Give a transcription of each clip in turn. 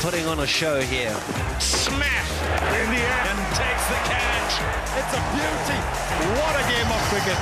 putting on a show here. Smash in the air and takes the catch. It's a beauty. What a game of cricket.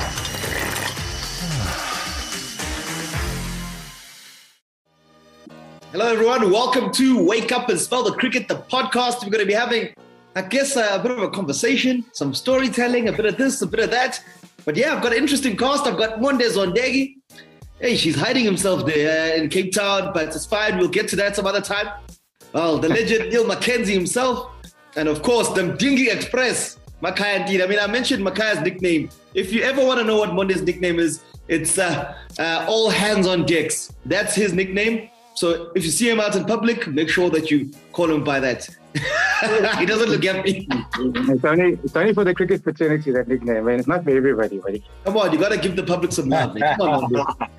Hello, everyone. Welcome to Wake Up and Spell the Cricket, the podcast. We're going to be having, I guess, a bit of a conversation, some storytelling, a bit of this, a bit of that. But yeah, I've got an interesting cast. I've got Monde Zondegi. Hey, she's hiding himself there in Cape Town, but it's fine. We'll get to that some other time. Well, the legend Neil Mackenzie himself. And of course, the Mdingi Express, Makaya Ndida. I mean, I mentioned Makaya's nickname. If you ever want to know what Monde's nickname is, it's all hands on decks. That's his nickname. So if you see him out in public, make sure that you call him by that. He doesn't look at me. It's only for the cricket fraternity, that nickname. I mean, it's not for everybody, buddy. Come on, you got to give the public some love. Man. Come on,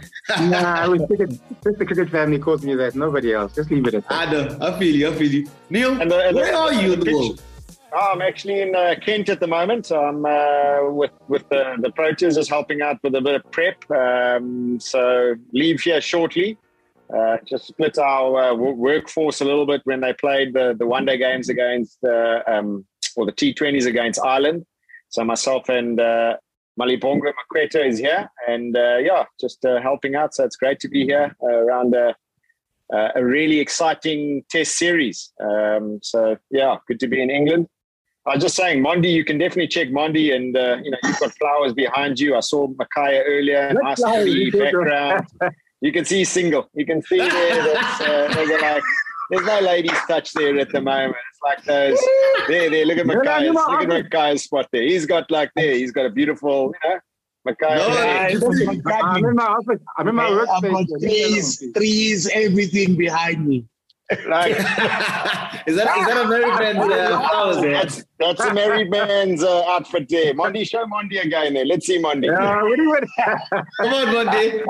just the cricket family calls me that. Nobody else. Just leave it at that. I know. I feel you. Neil, where are you in the world? I'm actually in Kent at the moment. I'm with the Proteas, just helping out with a bit of prep. So leave here shortly. Just split our workforce a little bit when they played the one-day games against or the T20s against Ireland. So myself and Malibongwe Makwetha is here, and just helping out. So it's great to be here around a really exciting Test series. So yeah, good to be in England. I was just saying, Mondi, you can definitely check Mondi, and you've got flowers behind you. I saw Makaya earlier, nice happy background. You can see he's single. You can see there. There's no ladies' touch there at the moment. It's like those. There. Look at Makaya's. Look at Makaya's spot there. He's got He's got a beautiful, Makaya. I'm in my office. I'm in my workspace. I've got trees, everything behind me. Like, is that a Merry Man's flowers there? That's a Merry Man's outfit there. Mondi, show Mondi again there. Let's see Mondi. Come on, Mondi.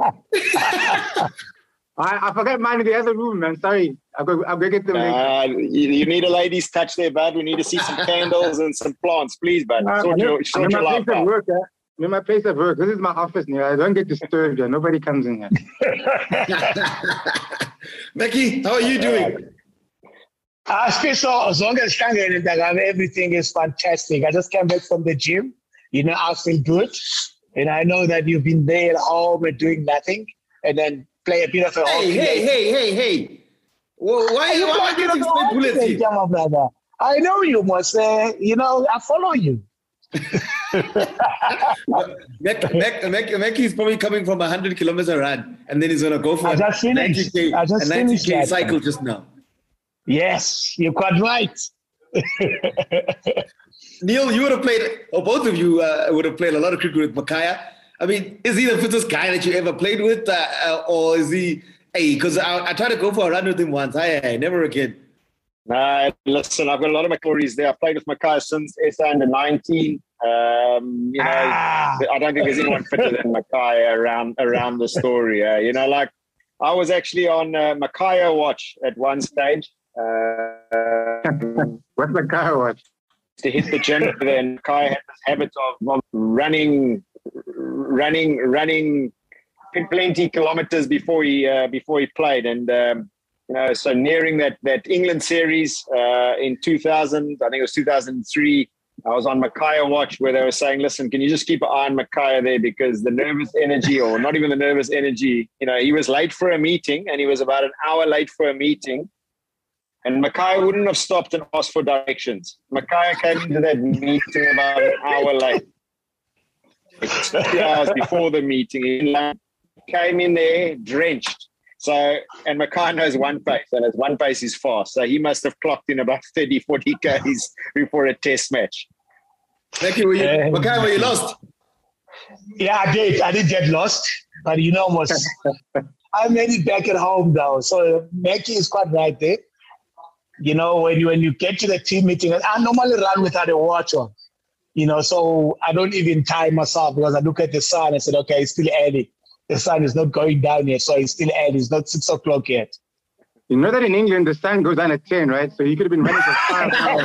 I forgot mine in the other room, man. Sorry. I'll go get them later. You need a lady's touch there, bud. We need to see some candles and some plants, please, bud. Sort your life out. I'm in my place of work. This is my office now. I don't get disturbed here. Nobody comes in here. Becky, how are you doing? As long as everything is fantastic. I just came back from the gym. I feel good. And I know that you've been there at home and doing nothing. And then play a bit of a Hey. Why are you getting split bullets here? Brother? I know you must say, I follow you. Mekki is probably coming from 100-kilometer run, and then he's going to go for a 90K cycle just now. Yes, you're quite right. Neil, you would have played, or both of you would have played a lot of cricket with Makaya. I mean, is he the fittest guy that you ever played with, or is he? Hey, because I tried to go for a run with him once. Never again. Listen, I've got a lot of stories there. I've played with Makaya since SA under 19. I don't think there's anyone fitter than Makaya around the story. I was actually on Makaya watch at one stage. What's Makaya watch? To hit the gym, then Makaya had this habit of running plenty kilometers before he played, and so nearing that England series in 2000, I think it was 2003, I was on Makaya watch where they were saying, listen, can you just keep an eye on Makaya there, because the nervous energy, or not even the nervous energy, he was late for a meeting, and he was about an hour late for a meeting, and Makaya wouldn't have stopped and asked for directions. Makaya came into that meeting about an hour late. 2 hours before the meeting. He came in there drenched. So, and Makaya knows one pace, and his one pace is fast. So he must have clocked in about 30, 40 Ks before a test match. Becky, Makaya, were you lost? Yeah, I did. I did get lost, but I made it back at home though. So Becky is quite right there. When you get to the team meeting, I normally run without a watch on. So I don't even time myself, because I look at the sun and said, okay, it's still early. The sun is not going down yet, so it's still early. It's not 6 o'clock yet. You know that in England, the sun goes down at 10, right? So you could have been running for 5 hours.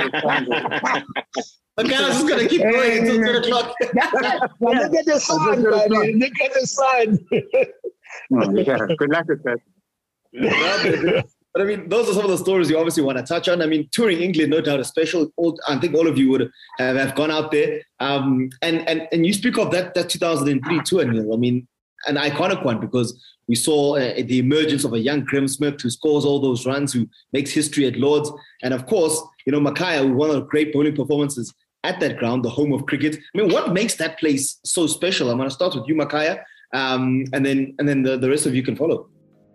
Okay, I was just going to keep going until 10 o'clock. Look at the sun, buddy. Look at the sun. Yeah, good luck with that. But I mean, those are some of the stories you obviously want to touch on. I mean, touring England, no doubt, I think all of you would have gone out there. And you speak of that 2003 tour, Neil. I mean, an iconic one because we saw the emergence of a young Graeme Smith who scores all those runs, who makes history at Lords. And of course, Makhaya, one of the great bowling performances at that ground, the home of cricket. I mean, what makes that place so special? I'm going to start with you, Makhaya, and then the rest of you can follow.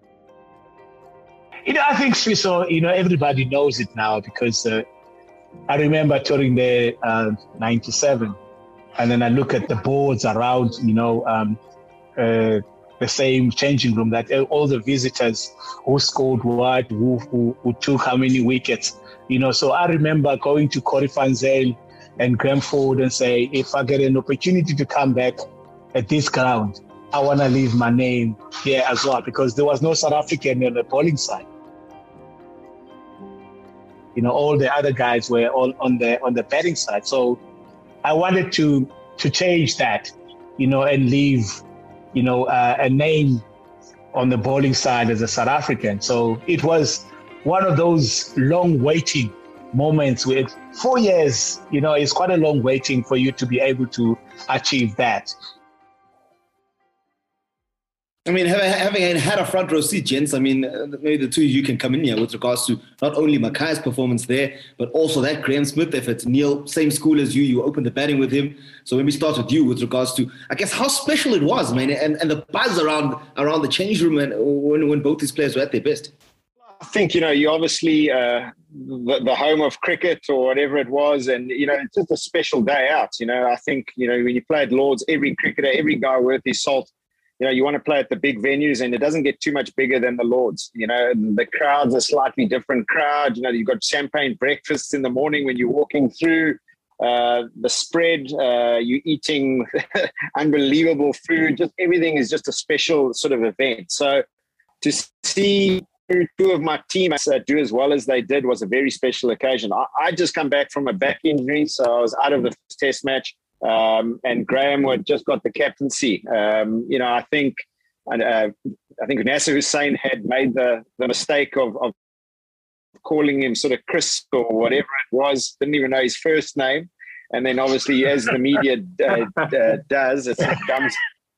I think Swiso, everybody knows it now because I remember touring there 97, and then I look at the boards around, the same changing room that all the visitors who scored what, who took how many wickets, So I remember going to Corrie van Zyl and Graham Ford and say, if I get an opportunity to come back at this ground, I want to leave my name here as well because there was no South African on the bowling side. All the other guys were all on the batting side. So I wanted to change that, and leave, a name on the bowling side as a South African. So it was one of those long waiting moments with 4 years, it's quite a long waiting for you to be able to achieve that. I mean, having had a front row seat, gents, I mean, maybe the two of you can come in here with regards to not only Makhaya's performance there, but also that Graeme Smith effort. Neil, same school as you opened the batting with him. So let me start with you with regards to, I guess, how special it was, man, and the buzz around the change room and when both these players were at their best. I think, you obviously the home of cricket or whatever it was, and, it's just a special day out. I think, when you play at Lords, every cricketer, every guy worth his salt, you want to play at the big venues, and it doesn't get too much bigger than the Lords. The crowd's a slightly different crowd. You've got champagne breakfasts in the morning when you're walking through. The spread, you're eating unbelievable food. Just everything is just a special sort of event. So to see two of my teammates do as well as they did was a very special occasion. I just come back from a back injury, so I was out of the first test match. And Graham had just got the captaincy. I think Nasser Hussain had made the mistake of calling him sort of Chris or whatever it was. Didn't even know his first name. And then obviously, as the media does, it comes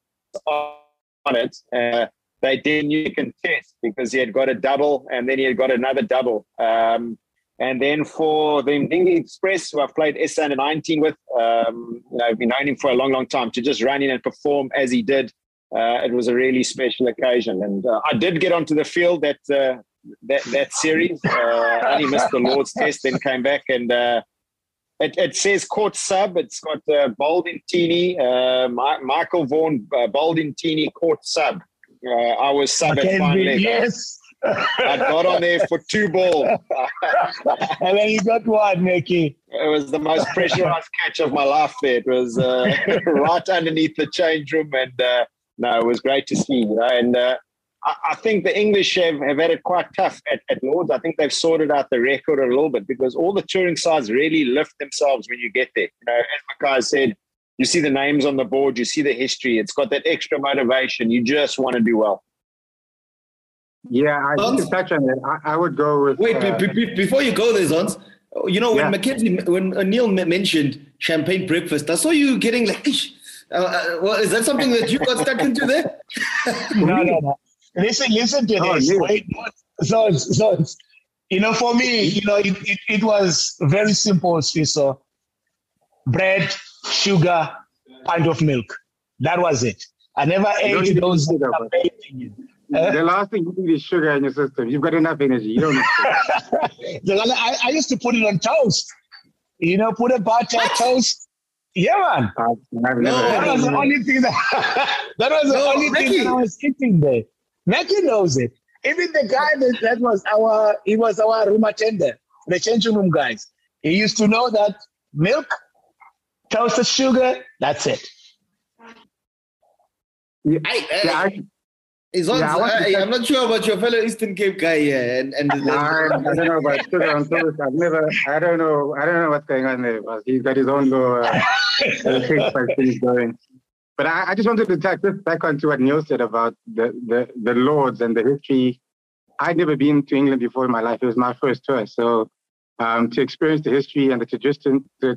on it. They didn't contest because he had got a double, and then he had got another double. And then for the Mdingi Express, who I've played SA under 19 with, I've been knowing him for a long, long time, to just run in and perform as he did, it was a really special occasion. And I did get onto the field that series. Only missed the Lord's Test, then came back, and it says court sub. It's got Baldintini, Michael Vaughan, Baldintini court sub. I was sub at fine leg. Yes. I got on there for 2 ball. And then you got one, Mickey. It was the most pressurized catch of my life there. It was right underneath the change room. And it was great to see. And I think the English have had it quite tough at Lords. I think they've sorted out the record a little bit because all the touring sides really lift themselves when you get there. As Makhaya said, you see the names on the board, you see the history. It's got that extra motivation. You just want to do well. Yeah, I need to touch on it. I would go with... Wait, before you go there, Zons, when Neil mentioned champagne breakfast, I saw you getting like, well, is that something that you got stuck into there? No. Listen to this. Wait, Zons. For me, it was very simple, so bread, sugar, pint of milk. That was it. I never ate those things. The last thing you need is sugar in your system. You've got enough energy. You don't need sugar. I used to put it on toast. Put a butter toast. Yeah, man. That was the only thing that I was eating there. Mackie knows it. Even the guy that was our room attendant, the changing room guys. He used to know that milk, toasted sugar, that's it. I'm not sure about your fellow Eastern Cape guy here. I don't know about sugar on toast. I don't know what's going on there. But he's got his own little things going. But I just wanted to touch this back onto what Neil said about the Lords and the history I'd never been to England before in my life. It was my first tour. So to experience the history and the tradition, the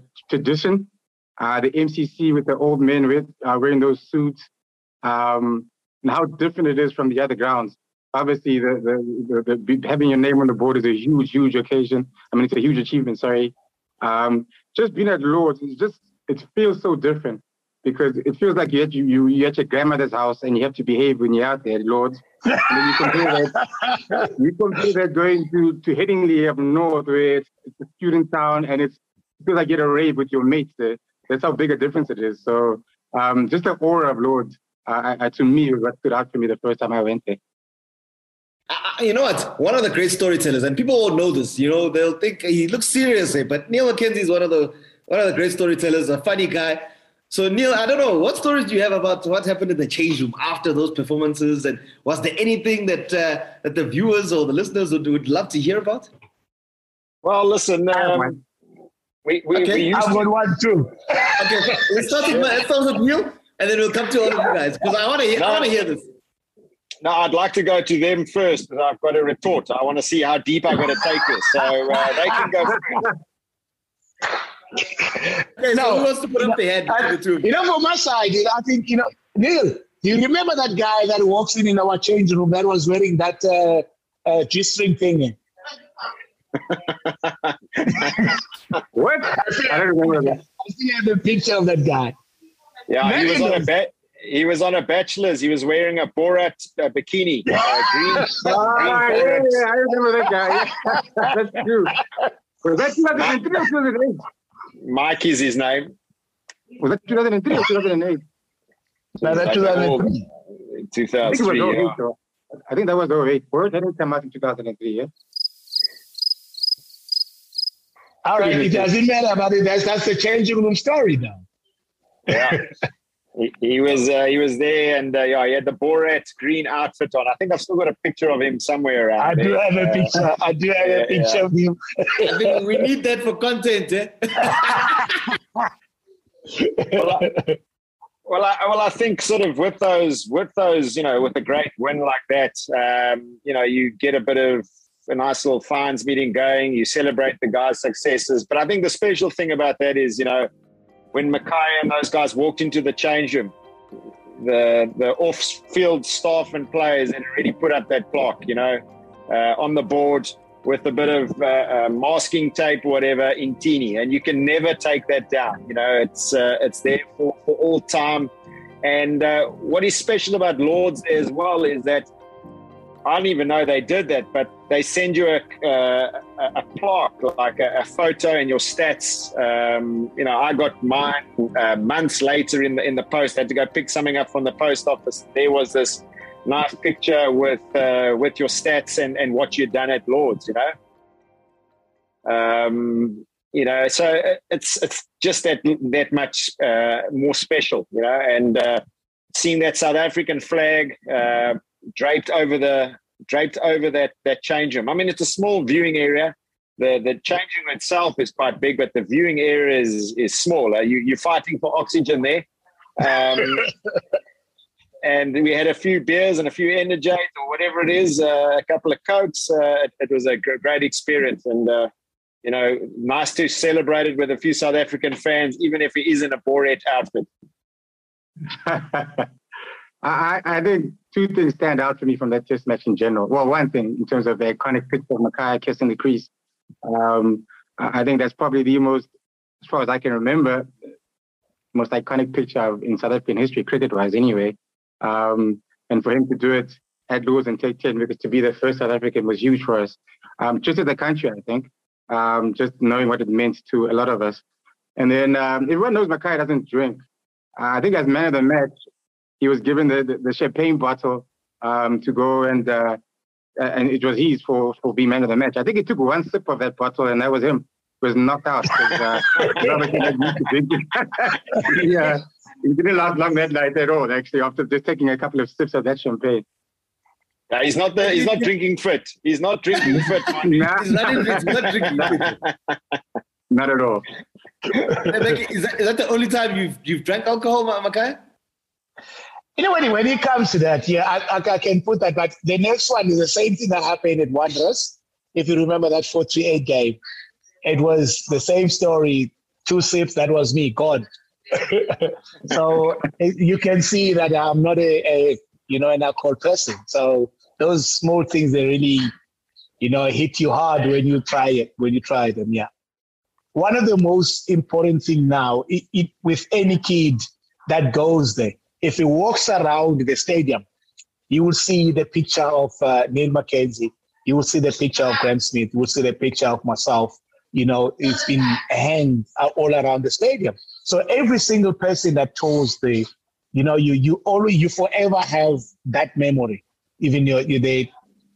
MCC with the old men wearing those suits, and how different it is from the other grounds. Obviously, the having your name on the board is a huge, huge occasion. I mean, it's a huge achievement. Sorry, just being at Lord's, it feels so different because it feels like you're at your grandmother's house and you have to behave when you're out there at Lord's. And then you compare that going to Headingley up north, where it's a student town and it feels like you're at a rave with your mates there. That's how big a difference it is. So just the aura of Lord's, to me, was what stood out for me the first time I went there. You know what? One of the great storytellers, and people won't know this, they'll think he looks serious, but Neil Mackenzie is one of the great storytellers, a funny guy. So Neil, I don't know, what stories do you have about what happened in the change room after those performances? And was there anything that the viewers or the listeners would love to hear about? Well, listen, we used I've got one too. Okay, let's start with Neil, and then we'll come to all of you guys, because I want to hear this. No, I'd like to go to them first, but I've got to retort. I want to see how deep I'm going to take this. So they can go first. Okay, so who wants to put up the head? From my side, I think, Neil, do you remember that guy that walks in our change room that was wearing that G-string thing? What? I don't remember that. I still have a picture of that guy. Yeah, he was on a bachelor's. He was wearing a Borat bikini. Green I remember that guy. Yeah. That's true. Was that 2003 or 2008? Mike is his name. Was that 2003 or 2008? No, that's 2003. 2003, I think that was 08. Borat didn't come out in 2003, yeah? All right, it doesn't matter about it. That's the changing room story now. Yeah. He was there, and he had the Borat green outfit on. I think I've still got a picture of him somewhere around. I do have a picture of him. I think we need that for content, eh? Well, I think sort of with those, with a great win like that, you get a bit of a nice little fines meeting going. You celebrate the guys' successes, but I think the special thing about that is, when Mackay and those guys walked into the change room, the off-field staff and players had already put up that plaque, on the board with a bit of masking tape or whatever in teeny, and you can never take that down. It's there for all time. And what is special about Lord's as well is that I don't even know they did that, but they send you a plaque, like a photo and your stats. I got mine months later in the post. I had to go pick something up from the post office. There was this nice picture with your stats and what you'd done at Lord's. So it's just that much more special. And seeing that South African flag draped over that change room. I mean, it's a small viewing area. The change room itself is quite big, but the viewing area is smaller. You're fighting for oxygen there. And we had a few beers and a few Energize or whatever it is, a couple of Cokes. It was a great experience, and nice to celebrate it with a few South African fans, even if it isn't a Borat outfit. I think two things stand out for me from that test match in general. Well, one thing in terms of the iconic picture of Mackay kissing the crease. I think that's probably the most, as far as I can remember, most iconic picture in South African history, cricket-wise anyway. And for him to do it at Lord's and take 10 wickets to be the first South African was huge for us. Just as a country, I think. Just knowing what it meant to a lot of us. And then everyone knows Mackay doesn't drink. I think as man of the match, he was given the champagne bottle to go and it was his for being man of the match. I think he took one sip of that bottle and that was him. He was knocked out. He didn't last long that night at all, actually, after just taking a couple of sips of that champagne. He's not drinking fit. He's not drinking fit. Nah. He's not drinking fit. Not at all. Is that the only time you've drank alcohol, Mackay? You know, when it comes to that, yeah, I can put that. But the next one is the same thing that happened at Wanderers. If you remember that 4-3-8 game, it was the same story. 2 sips, that was me, God. So you can see that I'm not an alcohol person. So those small things, they really, hit you hard when you try them. Yeah. One of the most important thing now, with any kid that goes there, if he walks around the stadium, you will see the picture of Neil Mackenzie. You will see the picture of Graham Smith. You will see the picture of myself. It's been hanged all around the stadium. So every single person that tours the, you forever have that memory. Even it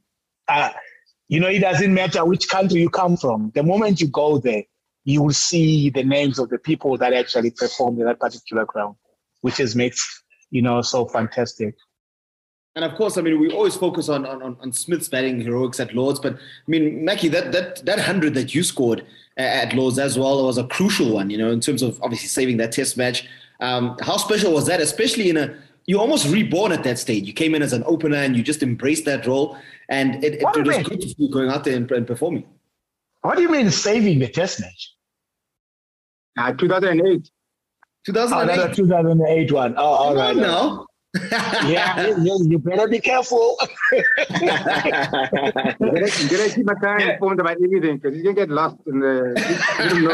doesn't matter which country you come from. The moment you go there, you will see the names of the people that actually performed in that particular ground, which makes so fantastic. And of course, I mean, we always focus on Smith's batting heroics at Lords, but I mean, Mackie, that 100 that you scored at Lords as well was a crucial one, in terms of obviously saving that Test match. How special was that, especially you're almost reborn at that stage. You came in as an opener and you just embraced that role, and it was good to see you going out there and performing. What do you mean saving the Test match? 2008. 2008? Oh, 2008 one. Oh, all right. No. Yeah, you better be careful. You gotta keep my time informed about everything because you can get lost in the. You don't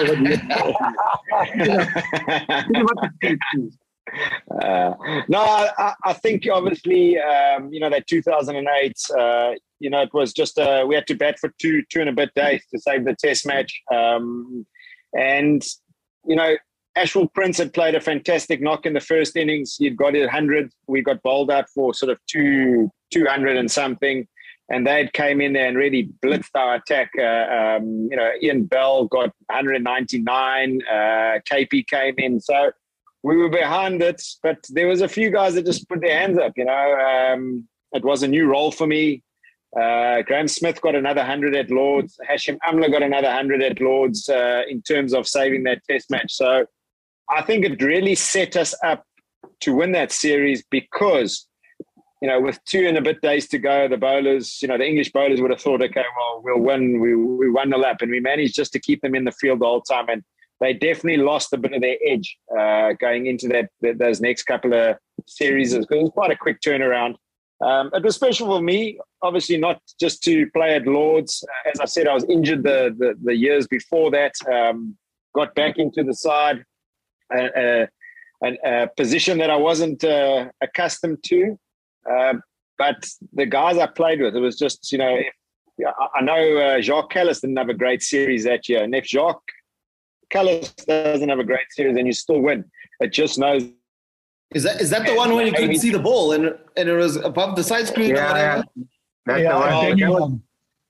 know what I think obviously, that 2008, it was just we had to bat for two and a bit days to save the Test match, and Ashwell Prince had played a fantastic knock in the first innings. He'd got it 100. We got bowled out for sort of 200 and something. And they came in there and really blitzed our attack. Ian Bell got 199. KP came in. So we were behind it. But there was a few guys that just put their hands up, It was a new role for me. Graham Smith got another 100 at Lords. Hashim Amla got another 100 at Lords in terms of saving that Test match. So I think it really set us up to win that series because, with 2 and a bit days to go, the bowlers, the English bowlers would have thought, okay, well, we'll win. We won the lap, and we managed just to keep them in the field the whole time. And they definitely lost a bit of their edge going into those next couple of series because it was quite a quick turnaround. It was special for me, obviously not just to play at Lords. As I said, I was injured the years before that. Got back into the side, a position that I wasn't accustomed to. But the guys I played with, it was just, I know Jacques Kallis didn't have a great series that year. And if Jacques Kallis doesn't have a great series, then you still win. It just knows. Is that the one where you couldn't see the ball and it was above the side screen or whatever? That's the one.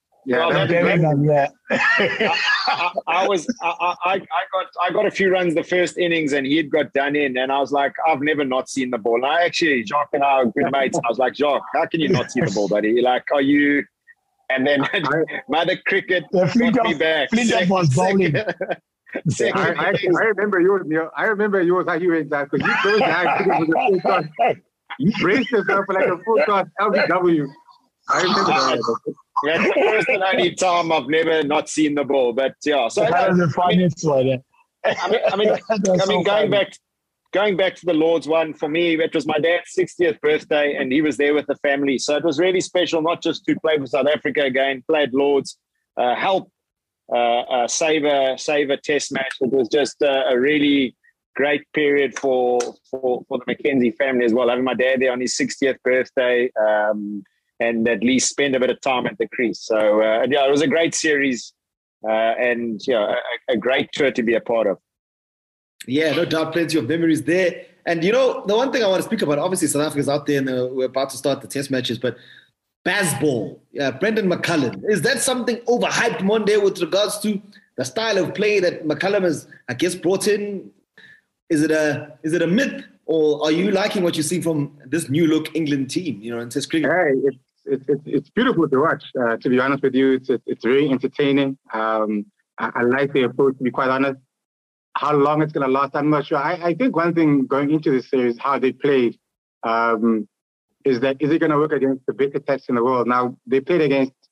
I got a few runs the first innings and he had got done in and I was like, I've never not seen the ball. And Jacques and I are good mates. I was like, Jacques, how can you not see the ball, buddy? You're like, are you? And then Mother Cricket got me back. Flintoff was bowling. I remember yours, Neil. I remember yours, how you went that because you closed your eyes with a full toss. You braced yourself for like a full toss LBW. I remember that. That's the first and only time I've never not seen the ball. But yeah, so that was the funniest one. Going back to the Lords one, for me, it was my dad's 60th birthday and he was there with the family. So it was really special, not just to play for South Africa again, play at Lords, help save a Test match. It was just a really great period for the Mackenzie family as well, having my dad there on his 60th birthday and at least spend a bit of time at the crease. So, it was a great series and a great tour to be a part of. Yeah, no doubt, plenty of memories there. And, the one thing I want to speak about, obviously South Africa's out there and we're about to start the Test matches, but Bazball, Brendan McCullum, is that something overhyped Monday with regards to the style of play that McCullum has, I guess, brought in? Is it a myth, or are you liking what you're seeing from this new look England team, in Test cricket? Hey, it's beautiful to watch. To be honest with you, it's very entertaining. I like the approach, to be quite honest. How long it's going to last, I'm not sure. I think one thing going into this series, how they played is that, is it going to work against the best attacks in the world? Now, they bullied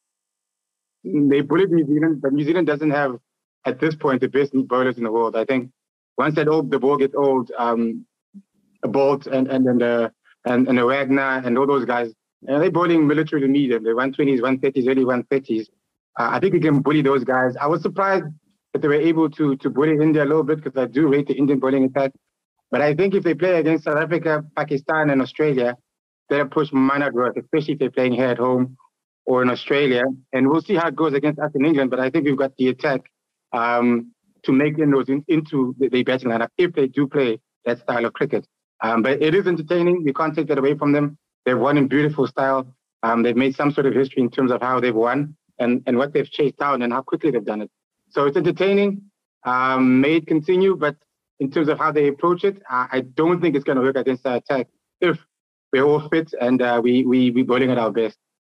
New Zealand, but New Zealand doesn't have, at this point, the best bowlers in the world. I think once the ball gets old, Bolt and the Wagner and all those guys, they're bowling military to medium. They're 120s, 130s, early 130s. I think we can bully those guys. I was surprised that they were able to bully India a little bit, because I do rate the Indian bowling attack. But I think if they play against South Africa, Pakistan, and Australia, their push might not work, especially if they're playing here at home or in Australia. And we'll see how it goes against us in England. But I think we've got the attack to make inroads into the batting lineup if they do play that style of cricket. But it is entertaining. You can't take that away from them. They've won in beautiful style. They've made some sort of history in terms of how they've won and what they've chased down and how quickly they've done it. So it's entertaining. May it continue, but in terms of how they approach it, I don't think it's going to work against our attack if we're all fit and we're bowling at our best.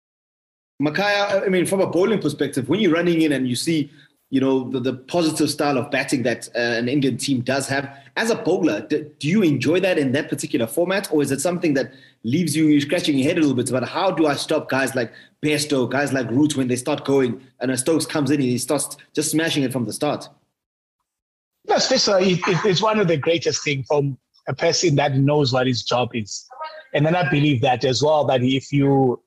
Makhaya, I mean, from a bowling perspective, when you're running in and you see, the positive style of batting that an Indian team does have, as a bowler, do you enjoy that in that particular format? Or is it something that leaves you scratching your head a little bit about how do I stop guys like Bairstow, guys like Root when they start going and Stokes comes in and he starts just smashing it from the start? Yes, it's one of the greatest things from a person that knows what his job is. And then I believe that as well, that if you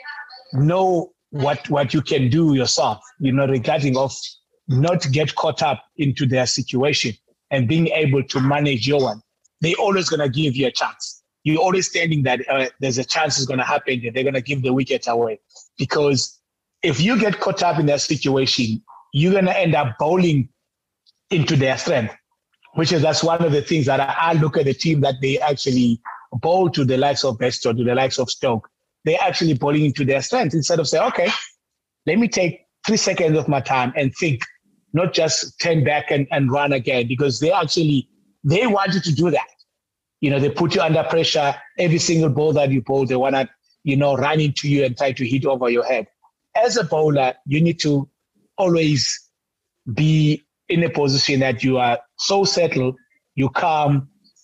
know what you can do yourself, regarding of not get caught up into their situation and being able to manage your one, they're always going to give you a chance. You're always standing that there's a chance it's going to happen and they're going to give the wicket away. Because if you get caught up in that situation, you're going to end up bowling into their strength, that's one of the things that I look at the team that they actually bowl to the likes of Bairstow, to the likes of Stoke. They're actually bowling into their strength instead of saying, okay, let me take 3 seconds of my time and think, not just turn back and run again, because they want you to do that. They put you under pressure. Every single ball that you bowl, they want to, run into you and try to hit over your head. As a bowler, you need to always be in a position that you are so settled, you calm,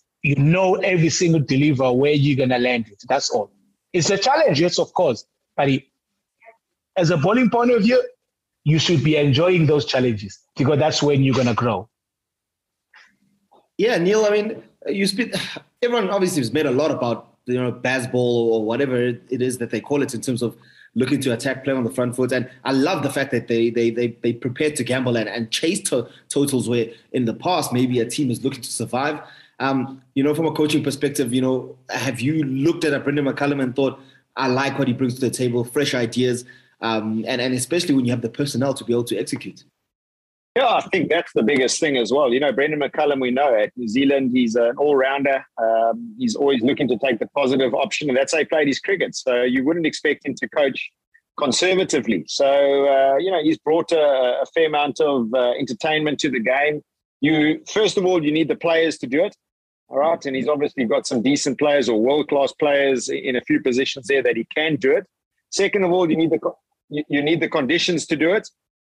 every single deliver where you're going to land it. That's all. It's a challenge, yes, of course. But as a bowling point of view, you should be enjoying those challenges because that's when you're going to grow. Yeah, Neil, I mean, everyone obviously has made a lot about, baseball or whatever it is that they call it in terms of looking to attack, play on the front foot. And I love the fact that they prepared to gamble and chase totals where in the past maybe a team is looking to survive. From a coaching perspective, have you looked at Brendan McCullum and thought, I like what he brings to the table, fresh ideas, and especially when you have the personnel to be able to execute? Yeah, I think that's the biggest thing as well. Brendan McCullum, we know at New Zealand, he's an all-rounder. He's always looking to take the positive option, and that's how he played his cricket. So you wouldn't expect him to coach conservatively. So, he's brought a fair amount of entertainment to the game. First of all, you need the players to do it, all right? And he's obviously got some decent players or world-class players in a few positions there that he can do it. Second of all, you need the conditions to do it.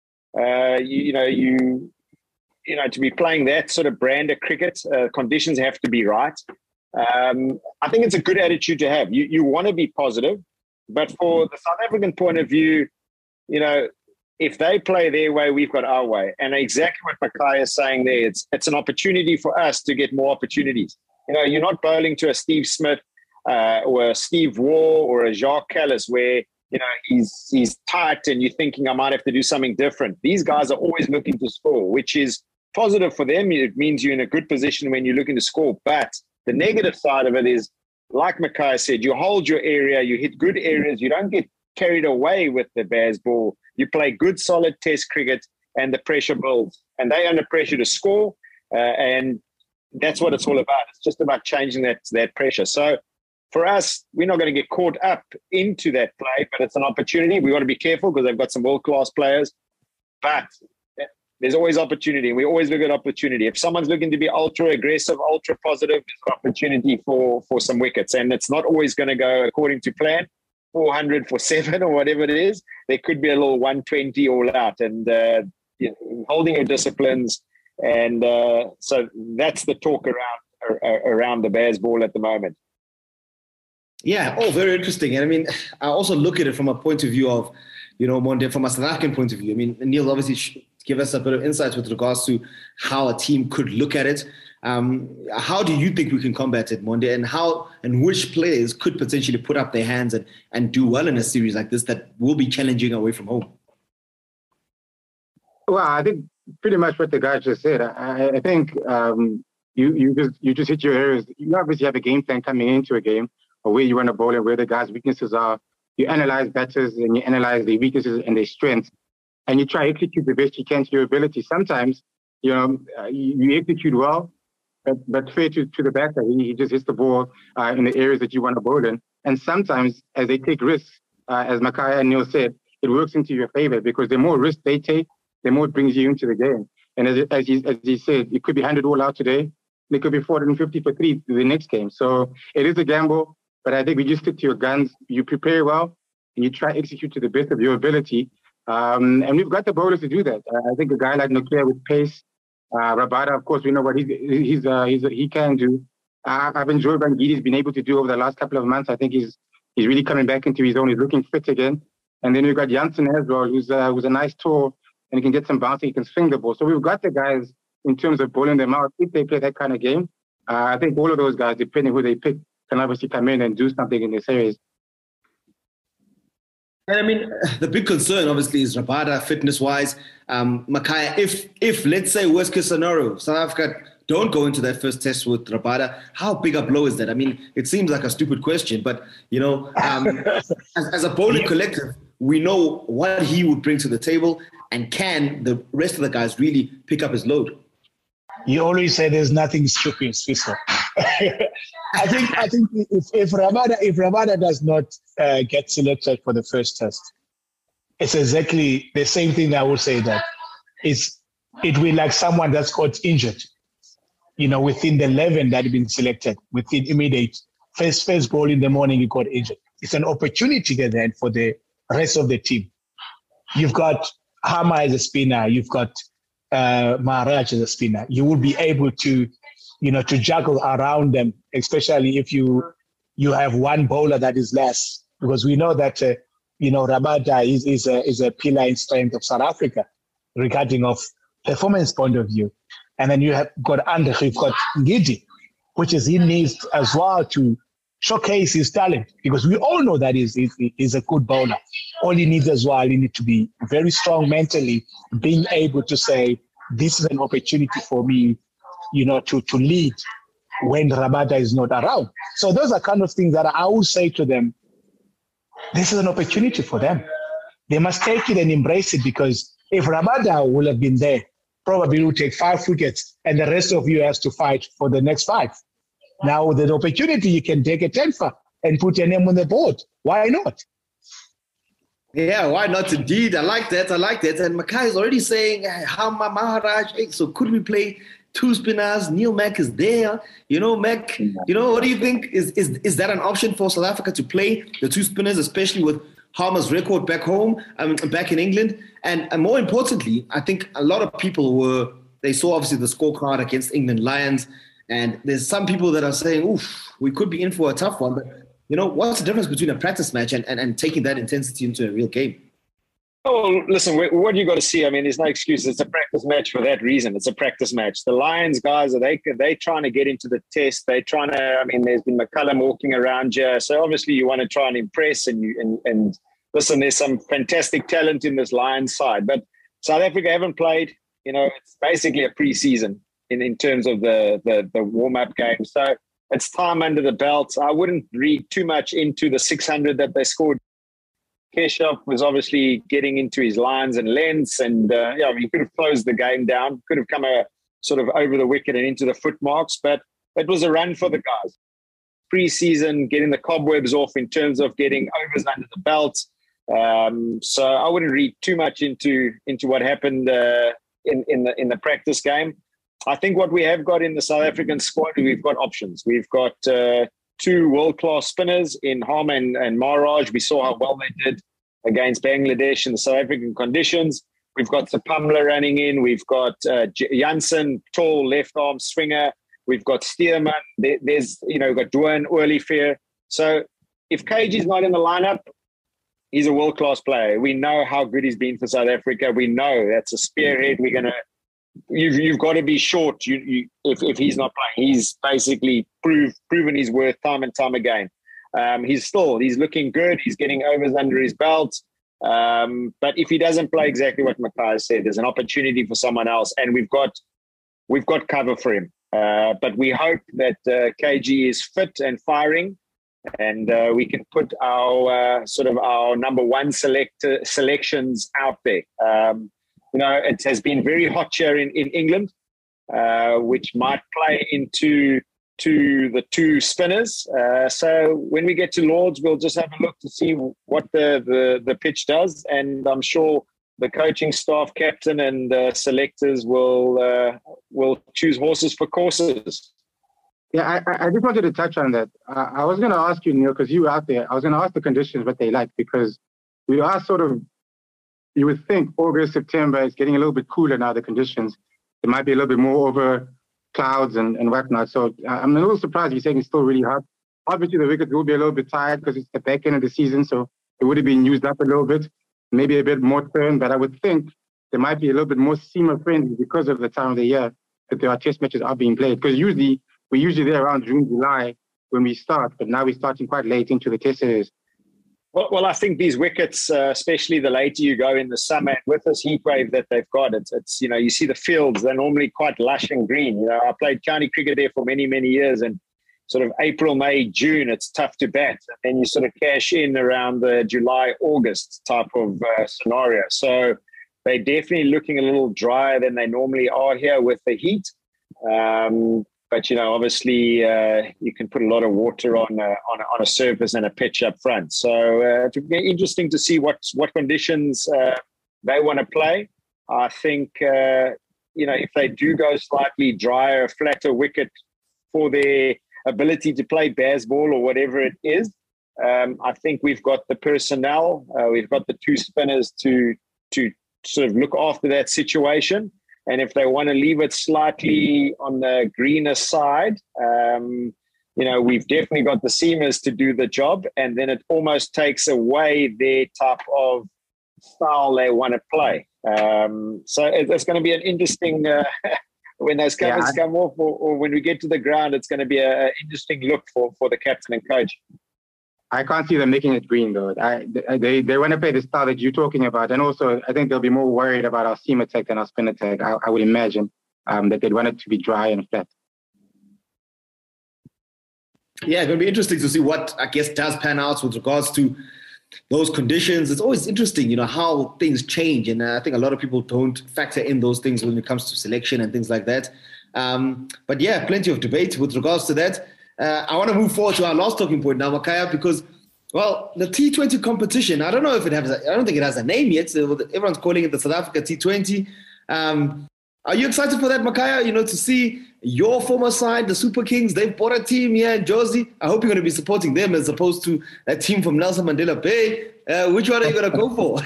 To be playing that sort of brand of cricket, conditions have to be right. I think it's a good attitude to have. You want to be positive, but for the South African point of view, if they play their way, we've got our way. And exactly what Makhaya is saying there, it's an opportunity for us to get more opportunities. You're not bowling to a Steve Smith or a Steve Waugh or a Jacques Kallis where he's tight and you're thinking I might have to do something different. These guys are always looking to score, which is positive for them. It means you're in a good position when you're looking to score. But the negative side of it is, like Makhaya said, you hold your area, you hit good areas, you don't get carried away with the baseball. You play good, solid test cricket and the pressure builds. And they're under pressure to score. And that's what it's all about. It's just about changing that pressure. So for us, we're not going to get caught up into that play, but it's an opportunity. We got to be careful because they've got some world-class players. But there's always opportunity. We always look at opportunity. If someone's looking to be ultra-aggressive, ultra-positive, there's an opportunity for some wickets. And it's not always going to go according to plan, 400 for 7 or whatever it is. There could be a little 120 all out. And holding your disciplines. And so that's the talk around the baseball at the moment. Yeah, very interesting. And I mean, I also look at it from a point of view of, Monde, from a South African point of view. I mean, Neil obviously give us a bit of insights with regards to how a team could look at it. How do you think we can combat it, Monde, and which players could potentially put up their hands and do well in a series like this that will be challenging away from home? Well, I think pretty much what the guys just said. I think you just hit your areas. You obviously have a game plan coming into a game, or where you want to bowl and where the guys' weaknesses are. You analyze batters and you analyze their weaknesses and their strengths, and you try to execute the best you can to your ability. Sometimes, you execute well, but fair to the batter, he just hits the ball in the areas that you want to bowl in. And sometimes, as they take risks, as Makhaya and Neil said, it works into your favor because the more risk they take, the more it brings you into the game. And as he said, it could be 100 all out today. It could be 450 for 3 the next game. So it is a gamble, but I think we just stick to your guns. You prepare well, and you try to execute to the best of your ability. And we've got the bowlers to do that. I think a guy like Nokia with pace, Rabada, of course, we know what he can do. I've enjoyed what Gide's been able to do over the last couple of months. I think he's really coming back into his own. He's looking fit again. And then we've got Jansen as well, who's a nice tour, and he can get some bouncing, he can swing the ball. So we've got the guys in terms of bowling them out if they play that kind of game. I think all of those guys, depending who they pick, can obviously come in and do something in the series. And I mean, the big concern obviously is Rabada fitness-wise. Makhaya, if let's say worst case scenario, South Africa don't go into that first test with Rabada, how big a blow is that? I mean, it seems like a stupid question, but as a bowling collective, we know what he would bring to the table, and can the rest of the guys really pick up his load? You always say there's nothing stupid, Swiss. I think if Rabada does not get selected for the first test, it's exactly the same thing that I would say that it will be like someone that's got injured, within the 11 that had been selected, within immediate first ball in the morning, he got injured. It's an opportunity then for the rest of the team. You've got Hama as a spinner, you've got Maharaj as a spinner. You will be able to juggle around them, especially if you have one bowler that is less, because we know that Rabada is a pillar in strength of South Africa regarding of performance point of view. And then you have got Andre, you've got Ngidi, which is he needs as well to showcase his talent, because we all know that he's a good bowler. All he needs as well, he needs to be very strong mentally, being able to say, this is an opportunity for me, to lead when Rabada is not around. So those are kind of things that I would say to them, this is an opportunity for them. They must take it and embrace it, because if Rabada will have been there, probably will take 5 wickets and the rest of you has to fight for the next 5. Now with an opportunity, you can take a 10-fer and put your name on the board. Why not? Yeah, why not indeed? I like that. And Makhaya is already saying, how Maharaj, so could we play 2 spinners? Neil Mack is there. Mack, what do you think? Is that an option for South Africa to play the 2 spinners, especially with Harmer's record back home, back in England? And more importantly, I think a lot of people they saw obviously the scorecard against England Lions, and there's some people that are saying, oof, we could be in for a tough one. But, what's the difference between a practice match and taking that intensity into a real game? Oh, listen, what you got to see, I mean, there's no excuse. It's a practice match for that reason. It's a practice match. The Lions guys, they trying to get into the test. They trying to, I mean, there's been McCullum walking around here. So obviously you want to try and impress and listen, there's some fantastic talent in this Lions side. But South Africa haven't played, it's basically a pre-season in terms of the warm-up game. So it's time under the belt. I wouldn't read too much into the 600 that they scored. Keshav was obviously getting into his lines and lengths, and he could have closed the game down, could have come sort of over the wicket and into the foot marks, but it was a run for the guys. Pre-season, getting the cobwebs off in terms of getting overs under the belt. So I wouldn't read too much into what happened in the practice game. I think what we have got in the South African squad, we've got options. We've got 2 world-class spinners in Harmer and Maharaj. We saw how well they did against Bangladesh in the South African conditions. We've got Sapamla running in. We've got Jansen, tall left-arm swinger. We've got Stearman. We've got Duane Olivier. So if KG's not in the lineup, he's a world-class player. We know how good he's been for South Africa. We know that's a spearhead. You've got to be short. If he's not playing, he's basically proven his worth time and time again. He's looking good. He's getting overs under his belt. But if he doesn't play exactly what Makhaya said, there's an opportunity for someone else, and we've got cover for him. But we hope that KG is fit and firing, and we can put our our number one selections out there. It has been very hot here in England, which might play into the two spinners. So when we get to Lords, we'll just have a look to see what the pitch does, and I'm sure the coaching staff, captain, and selectors will choose horses for courses. Yeah, I just wanted to touch on that. I was going to ask you, Neil, because you were out there. I was going to ask the conditions what they like, because we are you would think August, September, it's getting a little bit cooler now, the conditions. It might be a little bit more over clouds and whatnot. So I'm a little surprised you're saying it's still really hot. Obviously, the wickets will be a little bit tired because it's the back end of the season, so it would have been used up a little bit, maybe a bit more turn, but I would think there might be a little bit more seamer friendly because of the time of the year that there are test matches are being played. Because we're usually there around June, July when we start, but now we're starting quite late into the test series. Well, I think these wickets, especially the later you go in the summer, with this heat wave that they've got, it's you see the fields, they're normally quite lush and green. I played county cricket there for many, many years, and sort of April, May, June, it's tough to bat. And then you sort of cash in around the July, August type of scenario. So they're definitely looking a little drier than they normally are here with the heat. But, obviously you can put a lot of water on a surface and a pitch up front. So it will be interesting to see what conditions they want to play. I think, if they do go slightly drier, flatter wicket for their ability to play baseball or whatever it is, I think we've got the personnel, we've got the two spinners to sort of look after that situation. And if they want to leave it slightly on the greener side, we've definitely got the seamers to do the job. And then it almost takes away their type of style they want to play. So it's going to be an interesting, when those covers come off or when we get to the ground, it's going to be an interesting look for the captain and coach. I can't see them making it green, though. They want to play the style that you're talking about. And also, I think they'll be more worried about our seam attack than our spin attack. I would imagine that they'd want it to be dry and flat. Yeah, it's going to be interesting to see what, I guess, does pan out with regards to those conditions. It's always interesting, how things change. And I think a lot of people don't factor in those things when it comes to selection and things like that. But yeah, plenty of debate with regards to that. I want to move forward to our last talking point now, Makhaya, because, the T20 competition, I don't think it has a name yet. So everyone's calling it the South Africa T20. Are you excited for that, Makhaya? To see your former side, the Super Kings, they've bought a team here in Jersey. I hope you're going to be supporting them as opposed to that team from Nelson Mandela Bay. Which one are you going to go for?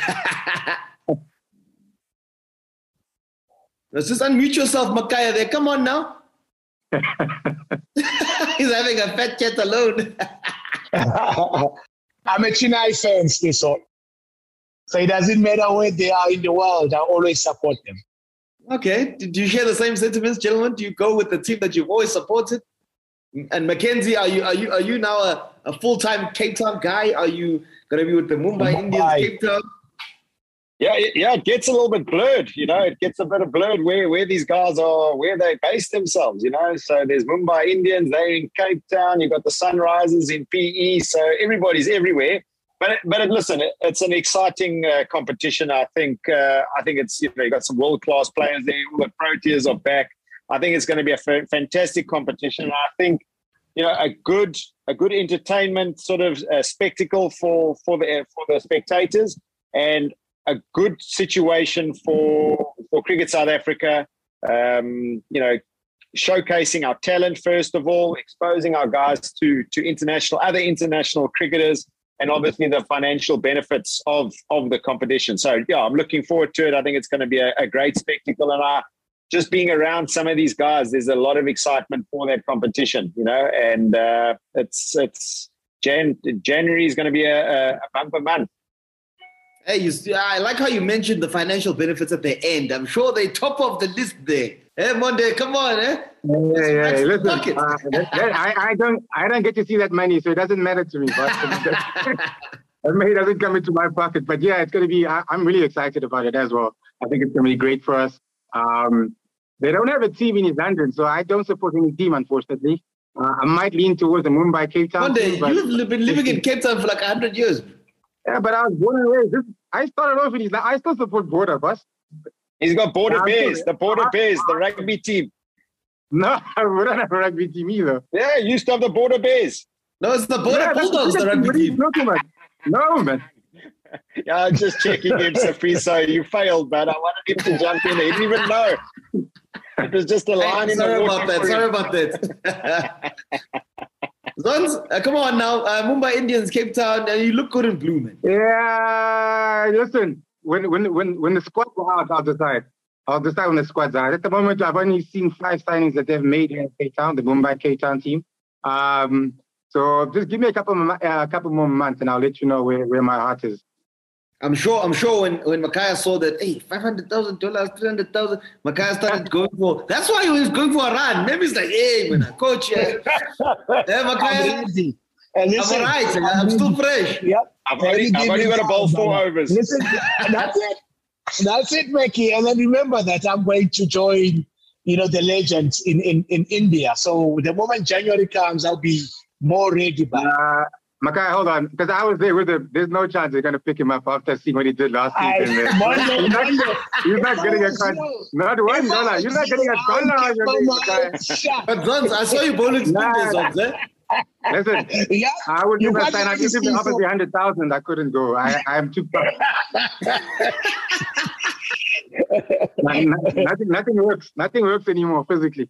Let's just unmute yourself, Makhaya, there. Come on now. He's having a fat cat alone. I'm a Chennai fan, so it doesn't matter where they are in the world. I always support them. Okay. Do you share the same sentiments, gentlemen? Do you go with the team that you've always supported? And Mackenzie, are you now a full-time Cape Town guy? Are you going to be with the Mumbai Indians, Cape Town? Yeah, it gets a little bit blurred, it gets a bit of blurred where these guys are, where they base themselves, So there's Mumbai Indians, they're in Cape Town, you've got the Sunrisers in PE, so everybody's everywhere. But listen, it's an exciting competition. I think it's, you've got some world-class players there, all the Proteas are back. I think it's going to be a fantastic competition. I think, a good entertainment sort of spectacle for the spectators, and a good situation for Cricket South Africa, showcasing our talent, first of all, exposing our guys to other international cricketers, and obviously the financial benefits of the competition. So, yeah, I'm looking forward to it. I think it's going to be a great spectacle. And just being around some of these guys, there's a lot of excitement for that competition, and it's January is going to be a bumper month. Hey, I like how you mentioned the financial benefits at the end. I'm sure they're top of the list there. Hey, Monday, come on, eh? Yeah. Listen, I don't get to see that money, so it doesn't matter to me. But that money doesn't come into my pocket. But yeah, it's going to be. I'm really excited about it as well. I think it's going to be great for us. They don't have a team in East London, so I don't support any team, unfortunately. I might lean towards the Mumbai Cape Town. Monday, you've been living in Cape Town for like 100 years. Yeah, but I was born and raised. I started off in East London. I still support Border, boss. He's got Border Bears, the Border Bears, the rugby team. No, we don't have a rugby team either. Yeah, you used to have the Border Bears. No, it's the Border Bulldogs, the rugby team. No, man. Yeah, I'm just checking him, Safiso. You failed, man. I wanted him to jump in. He didn't even know. It was just a line in the water. Sorry about that. Zons, come on now. Mumbai Indians, Cape Town, you look good in blue, man. Yeah, listen. When the squads are out, I'll decide. I'll decide when the squads are out. At the moment, I've only seen 5 signings that they've made in Cape Town, the Mumbai Cape Town team. So just give me a couple more months, and I'll let you know where my heart is. I'm sure when Makaya saw that, hey, $500,000, $300,000, Makaya started going for. That's why he was going for a run. Maybe it's like, hey, man, coach, yeah, Makaya. I'm all right. I'm still fresh. Yep. I've only got a ball 4 overs. Listen, that's it. That's it, Mackie. And then remember that I'm going to join, the legends in India. So the moment January comes, I'll be more ready. Makai, hold on, because I was there with him. There's no chance they're going to pick him up after seeing what he did last season. He's not getting a cut. Not $1. You're not getting a dollar on your name, Makai. But Zons, I saw you bowling spin there, Zons, eh? Listen, Yeah, I would give a sign. I give him obviously 100,000. I couldn't go. I'm too proud. Nothing works. Nothing works anymore physically.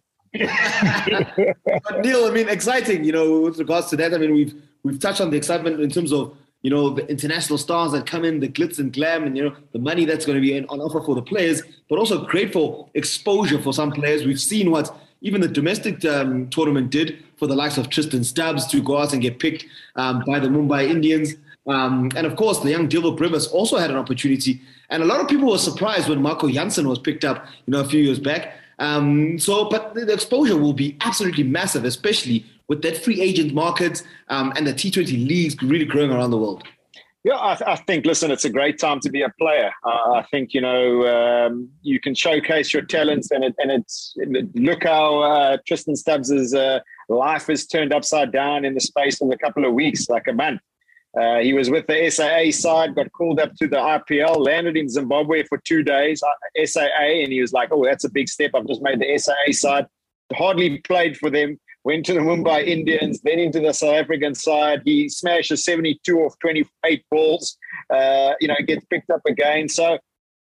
But Neil, I mean, exciting, with regards to that. I mean, we've touched on the excitement in terms of, the international stars that come in, the glitz and glam, and, the money that's going to be on offer for the players, but also great for exposure for some players. We've seen what even the domestic tournament did for the likes of Tristan Stubbs to go out and get picked by the Mumbai Indians. And of course, the young Dilbert Brivas also had an opportunity. And a lot of people were surprised when Marco Jansen was picked up, a few years back. But the exposure will be absolutely massive, especially with that free agent market and the T20 leagues really growing around the world. Yeah, I think, listen, it's a great time to be a player. I think, you can showcase your talents and look how Tristan Stubbs' life has turned upside down in the space of a couple of weeks, like a month. He was with the SAA side, got called up to the IPL, landed in Zimbabwe for 2 days, SAA, and he was like, oh, that's a big step. I've just made the SAA side. Hardly played for them. Went to the Mumbai Indians, then into the South African side. He smashes 72 off 28 balls, gets picked up again. So,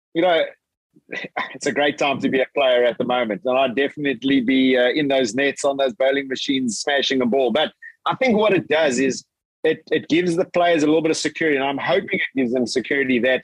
it's a great time to be a player at the moment. And I'd definitely be in those nets, on those bowling machines, smashing a ball. But I think what it does is it gives the players a little bit of security. And I'm hoping it gives them security that,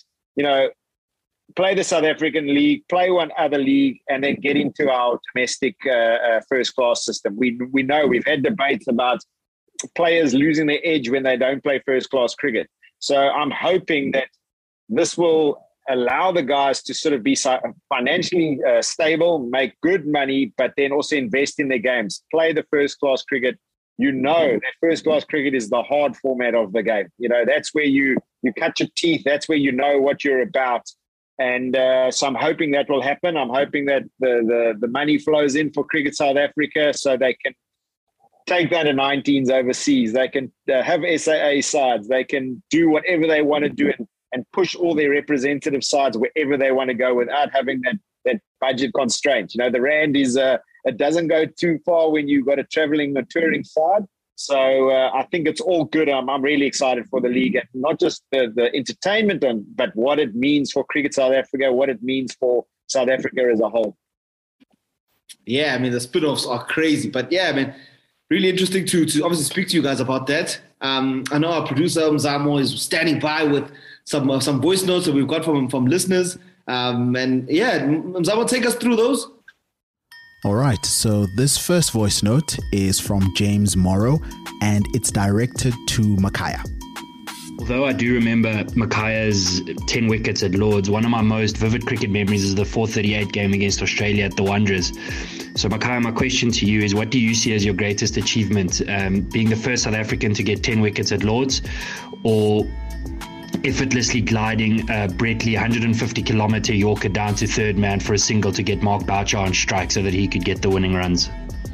play the South African league, play one other league, and then get into our domestic first-class system. We know we've had debates about players losing their edge when they don't play first-class cricket. So I'm hoping that this will allow the guys to sort of be financially stable, make good money, but then also invest in their games, play the first-class cricket. That first-class cricket is the hard format of the game. That's where you cut your teeth. That's where you know what you're about. And so I'm hoping that will happen. I'm hoping that the money flows in for Cricket South Africa so they can take the under-19s overseas. They can have SAA sides. They can do whatever they want to do and push all their representative sides wherever they want to go without having that budget constraint. The Rand it doesn't go too far when you've got a traveling or touring side. So I think it's all good. I'm really excited for the league, and not just the entertainment, but what it means for Cricket South Africa, what it means for South Africa as a whole. Yeah, I mean, the spin-offs are crazy. But yeah, I mean, really interesting to obviously speak to you guys about that. I know our producer, Mzamo, is standing by with some voice notes that we've got from listeners. And yeah, Mzamo, take us through those. All right, so this first voice note is from James Morrow, and it's directed to Makhaya. Although I do remember Makhaya's 10 wickets at Lords, one of my most vivid cricket memories is the 438 game against Australia at the Wanderers. So Makhaya, my question to you is, what do you see as your greatest achievement? Being the first South African to get 10 wickets at Lords, or effortlessly gliding Brett Lee 150-kilometre Yorker down to third man for a single to get Mark Boucher on strike so that he could get the winning runs?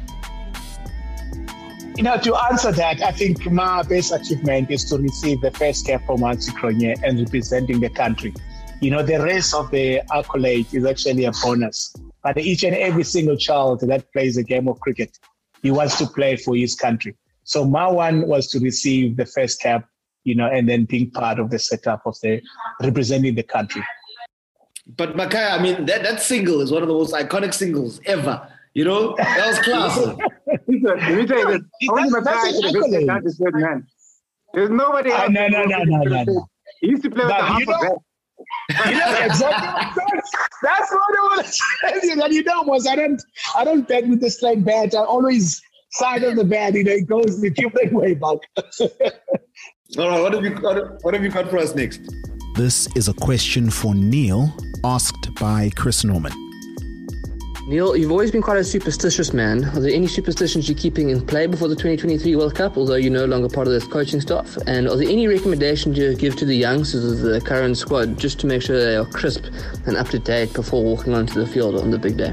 To answer that, I think my best achievement is to receive the first cap for Mansi Cronje and representing the country. The rest of the accolade is actually a bonus. But each and every single child that plays a game of cricket, he wants to play for his country. So my one was to receive the first cap, and then being part of the setup of the representing the country. But Makhaya, that single is one of the most iconic singles ever. That was class. Let me tell you this. Only Makhaya could have been not this good man. There's nobody else. No. He used to play with the half of that. Exactly. That's what I want to tell you. That was I don't bet with the straight bat. I always side of the bat. It goes the different way back. All right, what have you got for us next? This is a question for Neil, asked by Chris Norman. Neil, you've always been quite a superstitious man. Are there any superstitions you're keeping in play before the 2023 World Cup, although you're no longer part of this coaching staff? And are there any recommendations you give to the youngsters of the current squad just to make sure they are crisp and up to date before walking onto the field on the big day?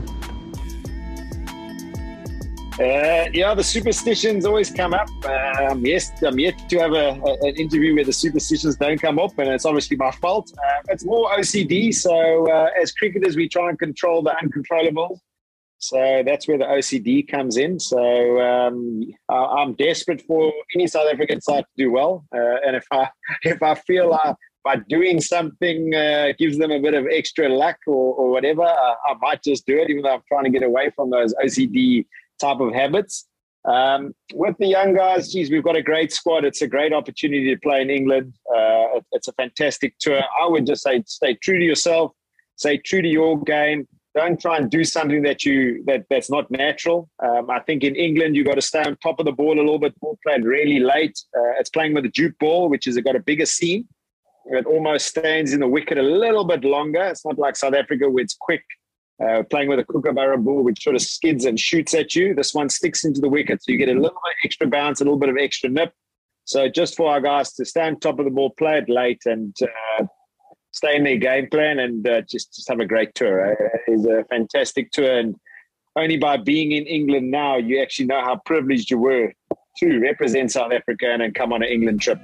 The superstitions always come up. I'm yet to have an interview where the superstitions don't come up, and it's obviously my fault. It's more OCD. So as cricketers, we try and control the uncontrollables. So that's where the OCD comes in. So I'm desperate for any South African side to do well, and if I feel by doing something gives them a bit of extra luck or whatever, I might just do it, even though I'm trying to get away from those OCD type of habits. With the young guys, we've got a great squad. It's a great opportunity to play in England. It's a fantastic tour. I would just say stay true to yourself, stay true to your game. Don't try and do something that's not natural. I think in England, you've got to stay on top of the ball a little bit more, playing really late. It's playing with a juke ball, which has got a bigger seam. It almost stands in the wicket a little bit longer. It's not like South Africa where it's quick. Playing with a kookaburra ball, which sort of skids and shoots at you. This one sticks into the wicket. So you get a little bit extra bounce, a little bit of extra nip. So just for our guys to stay on top of the ball, play it late, and stay in their game plan, and just have a great tour. It's a fantastic tour. And only by being in England now, you actually know how privileged you were to represent South Africa and come on an England trip.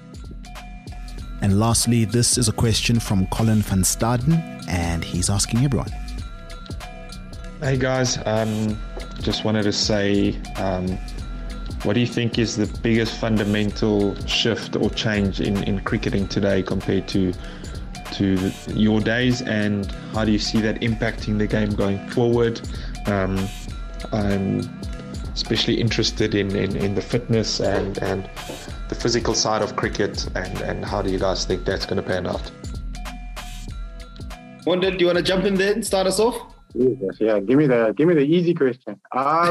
And lastly, this is a question from Colin van Staden, and he's asking everyone. Hey guys, just wanted to say, what do you think is the biggest fundamental shift or change in cricketing today compared to your days, and how do you see that impacting the game going forward? I'm especially interested in the fitness and the physical side of cricket, and how do you guys think that's going to pan out? Wonder, do you want to jump in there and start us off? Yeah, give me the easy question.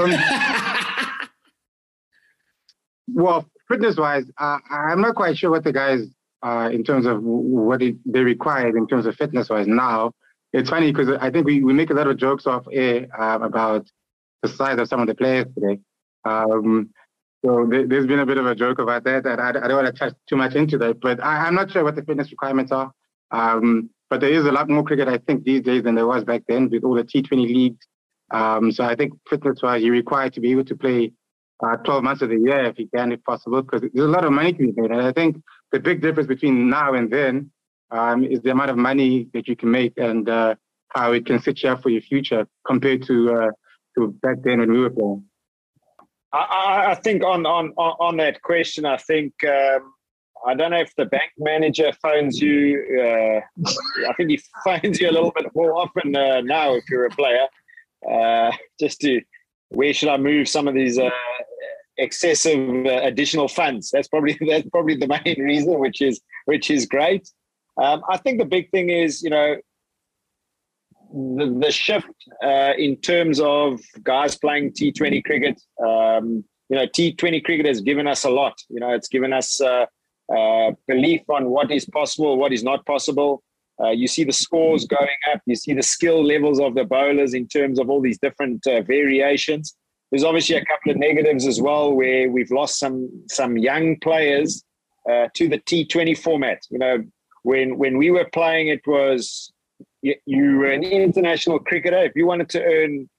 Well, fitness-wise, I'm not quite sure what the guys, in terms of what they require in terms of fitness-wise now. It's funny because I think we make a lot of jokes off air about the size of some of the players today. So there's been a bit of a joke about that, and I don't want to touch too much into that, but I'm not sure what the fitness requirements are. But there is a lot more cricket, I think, these days than there was back then with all the T20 leagues. So I think fitness-wise, you're required to be able to play 12 months of the year if you can, if possible, because there's a lot of money to be made. And I think the big difference between now and then is the amount of money that you can make and how it can set you up for your future compared to back then when we were playing. I think on that question, I think... I don't know if the bank manager phones you. I think he phones you a little bit more often now if you're a player. Just to, where should I move some of these excessive additional funds? That's probably the main reason, which is great. I think the big thing is, the shift in terms of guys playing T20 cricket. T20 cricket has given us a lot. It's given us belief on what is possible, what is not possible. You see the scores going up. You see the skill levels of the bowlers in terms of all these different variations. There's obviously a couple of negatives as well, where we've lost some young players to the T20 format. When we were playing, it was you were an international cricketer. If you wanted to earn,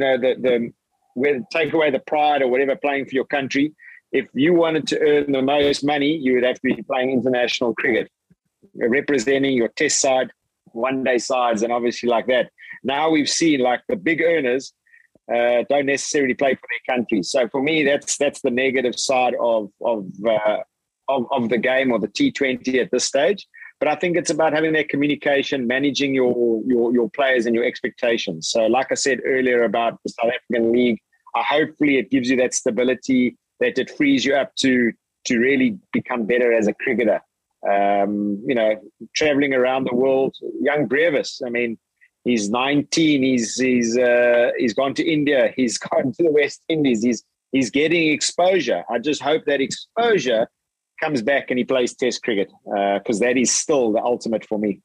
take away the pride or whatever playing for your country, if you wanted to earn the most money, you would have to be playing international cricket, representing your test side, one-day sides, and obviously like that. Now we've seen like the big earners don't necessarily play for their country. So for me, that's the negative side of the game, or the T20 at this stage. But I think it's about having that communication, managing your players and your expectations. So like I said earlier about the South African League, hopefully it gives you that stability, that it frees you up to really become better as a cricketer. Traveling around the world, young Brevis, he's 19, he's gone to India, he's gone to the West Indies, he's getting exposure. I just hope that exposure comes back and he plays Test cricket, because that is still the ultimate for me.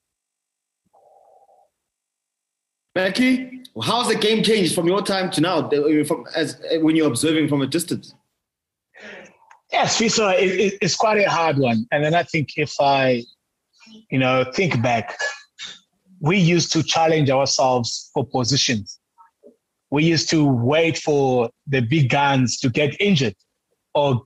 Becky, how's the game changed from your time to now, when you're observing from a distance? Yes, Fiso, it's quite a hard one. And then I think if I, think back, we used to challenge ourselves for positions. We used to wait for the big guns to get injured, or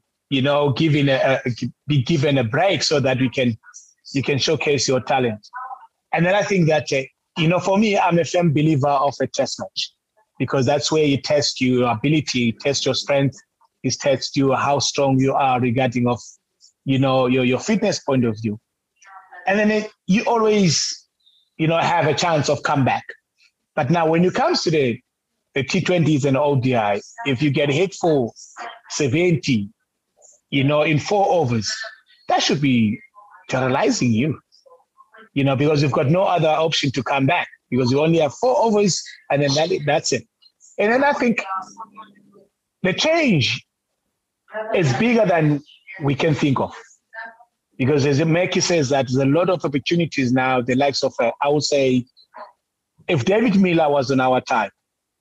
be given a break so that you can showcase your talent. And then I think that, for me, I'm a firm believer of a test match, because that's where you test your ability, test your strength, it tests you how strong you are regarding of, your fitness point of view. And then you always, have a chance of comeback. But now when it comes to the T20s and ODI, if you get hit for 70, in 4 overs, that should be terrorizing you, because you've got no other option to come back, because you only have 4 overs and then that's it. And then I think the change is bigger than we can think of, because as Meki says, that there's a lot of opportunities now, the likes of, I would say, if David Miller was on our time,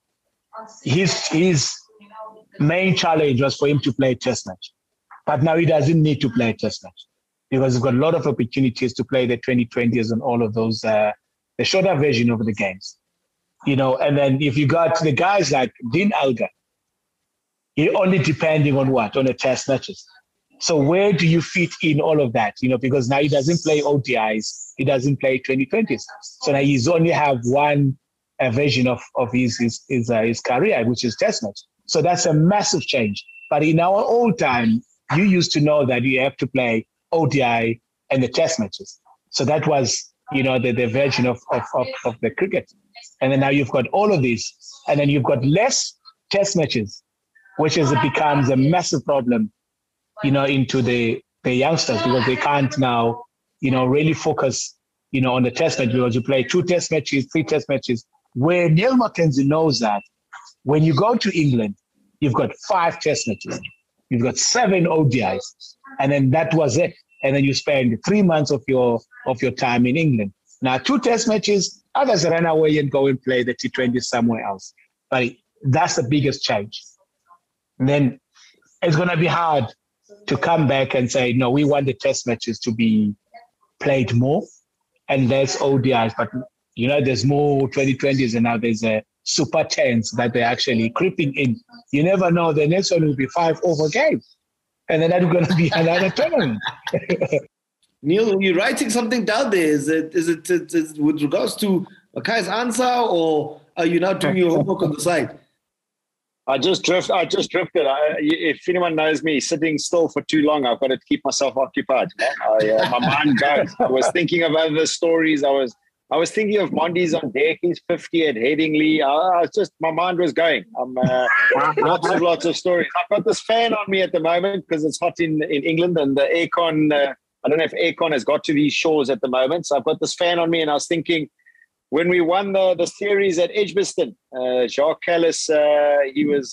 his main challenge was for him to play a test match. But now he doesn't need to play a test match, because he's got a lot of opportunities to play the 2020s and all of those, the shorter version of the games. And then if you got the guys like Dean Elgar, you're only depending on what? On the test matches. So where do you fit in all of that? Because now he doesn't play ODIs, he doesn't play 2020s. So now he's only have one version of his career, which is test match. So that's a massive change. But in our old time, you used to know that you have to play ODI and the test matches. So that was, the version of the cricket. And then now you've got all of these, and then you've got less test matches, which becomes a massive problem, into the youngsters, because they can't now, really focus, on the test match, because you play 2 test matches, 3 test matches, where Neil Mackenzie knows that when you go to England, you've got 5 test matches, you've got 7 ODIs, and then that was it. And then you spend 3 months of your time in England. Now, 2 test matches, others run away and go and play the T20 somewhere else. But that's the biggest change. And then it's going to be hard to come back and say, no, we want the test matches to be played more and less ODIs. But, there's more 2020s, and now there's a Super 10s that they're actually creeping in. You never know. The next one will be 5 over game. And then that's going to be another tournament. Neil, you're writing something down there. Is it with regards to Makai's answer, or are you now doing your homework on the side? I just drifted. If anyone knows me, sitting still for too long, I've got to keep myself occupied. My mind goes. I was thinking of other stories. I was thinking of Mondi's on deck. He's 50 at Headingley. My mind was going. Lots of stories. I've got this fan on me at the moment because it's hot in England, and the aircon. I don't know if aircon has got to these shores at the moment. So I've got this fan on me, and I was thinking, when we won the series at Edgbaston, Jacques Kallis, he was,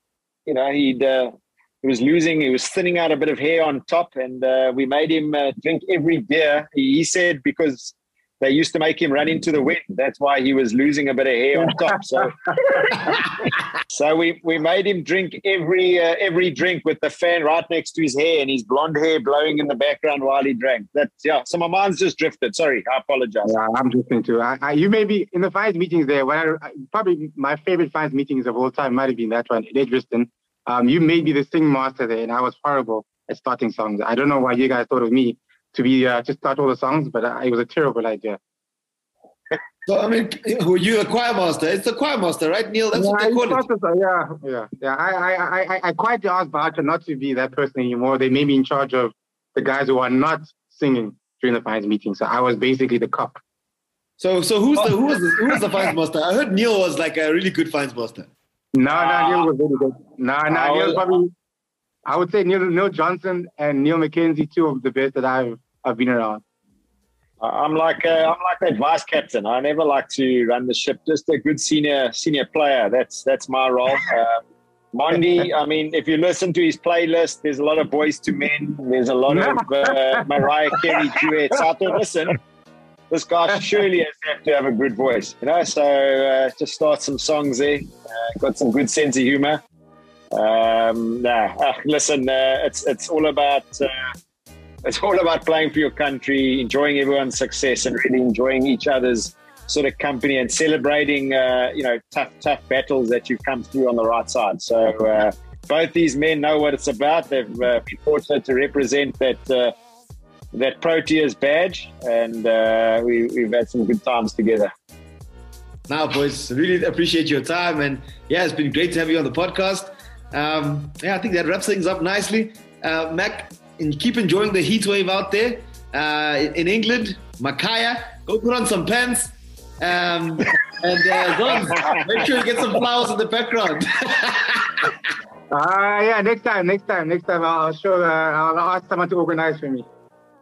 he was losing. He was thinning out a bit of hair on top, and we made him drink every beer. He said because they used to make him run into the wind. That's why he was losing a bit of hair on top. So, so we made him drink every drink with the fan right next to his hair and his blonde hair blowing in the background while he drank. So my mind's just drifted. Sorry, I apologize. Yeah, I'm drifting too. You may be in the finance meetings there. Probably my favorite finance meetings of all time might have been that one, Edgbaston. You may be the sing master there, and I was horrible at starting songs. I don't know why you guys thought of me to be to start all the songs, but it was a terrible idea. So, I mean, were you the choir master? It's the choir master, right, Neil? That's what they call it. Yeah. I quietly asked Bacha not to be that person anymore. They made me in charge of the guys who are not singing during the finance meeting. So I was basically the cop. So who was the finance master? I heard Neil was like a really good finance master. No, Neil was really good. Neil probably. I would say Neil Johnson and Neil McKenzie, two of the best that I've been around. I'm like that vice captain. I never like to run the ship. Just a good senior player. That's my role. Mondi, I mean, if you listen to his playlist, there's a lot of Boys to Men. There's a lot of Mariah Carey duets. So I thought, listen, this guy surely has to have a good voice, So just start some songs there. Got some good sense of humor. Listen, it's all about playing for your country, enjoying everyone's success, and really enjoying each other's sort of company and celebrating, tough battles that you've come through on the right side. So both these men know what it's about. They've been fortunate to represent that Proteas badge, and we've had some good times together. Now, boys, really appreciate your time, and it's been great to have you on the podcast. I think that wraps things up nicely. Mac, keep enjoying the heat wave out there in England. Makaya, go put on some pants. And Gon, make sure you get some flowers in the background. Next time I'll ask someone to organize for me.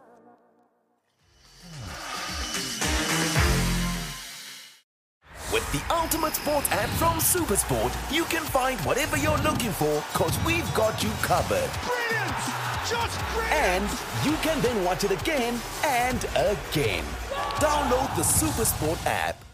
With the Ultimate Sport app from SuperSport, you can find whatever you're looking for, because we've got you covered. Brilliant! Just brilliant! And you can then watch it again and again. Download the SuperSport app.